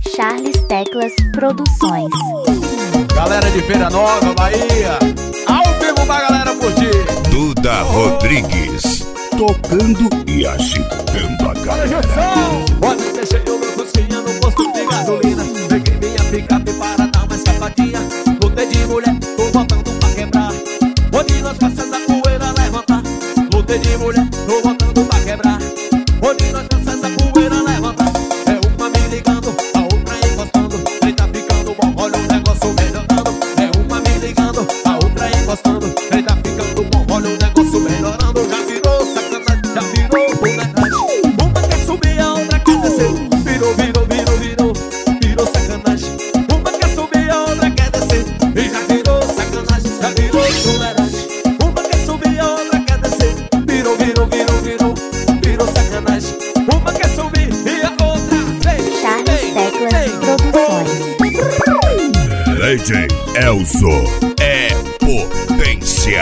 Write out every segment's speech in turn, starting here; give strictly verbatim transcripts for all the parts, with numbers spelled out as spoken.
Charles Teclas Produções. Galera de Feira Nova, Bahia, ao vivo pra galera curtir. Duda Rodrigues, tocando e agitando a galera. Olha, deixei o meu cozinha no posto de gasolina. Peguei minha picape para dar uma escapadinha. Lutei de mulher, tô voltando pra quebrar. Onde nós passamos a poeira levantar. Lutei de mulher, tô voltando pra quebrar. Onde nós passamos a poeira levantar. É uma me ligando, a outra encostando. Quem tá ficando bom, olha o negócio melhorando. É uma me ligando, a outra encostando. Quem tá ficando bom, olha o negócio melhorando. Já virou sacanagem, já virou boleiragem. Uma quer subir, a outra quer descer. Virou, virou, virou, virou, virou sacanagem. Uma quer subir, a outra quer descer. E já virou sacanagem, já virou boleiragem. Uma quer subir, a outra quer descer. Virou, virou, virou, virou, virou sacanagem. Uma quer subir e a outra vem. Charles Teclas Produções. D J Elzo é potência.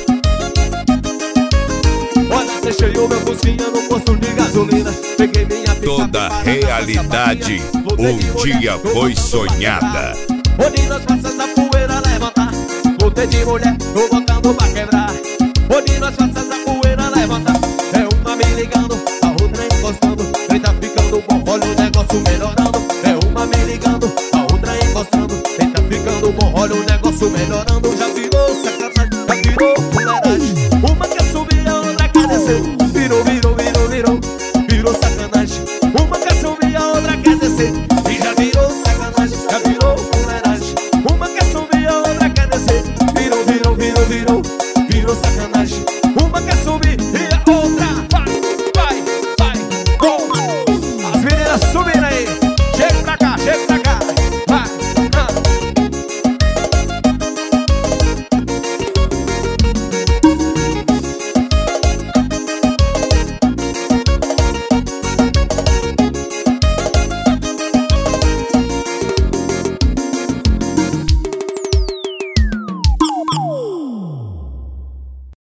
Olha, deixei o meu cozinha no posto de gasolina. Peguei minha picape Toda para realidade dar uma escapadinha. um dia foi sonhada. Onde nós passamos a poeira levantar. Lutei de mulher, tô voltando pra quebrar. Onde nós passamos a poeira levantar. É uma me ligando, a outra encostando. Quem tá ficando bom, olha o negócio melhorando. É uma me ligando, a outra encostando. Quem tá ficando bom, olha o negócio melhorando. Já virou sacanagem, já virou fuleiragem. Uma quer subir, a outra quer descer. Virou, virou, virou, virou, virou sacanagem. Uma quer subir, a outra quer descer. E já virou sacanagem, já virou fuleiragem. Uma quer subir, a outra quer descer. Virou, virou, virou, virou, virou sacanagem. Uma quer subir e a outra vai, vai, vai, bom. As meninas subindo aí. Chega pra cá, chega pra cá.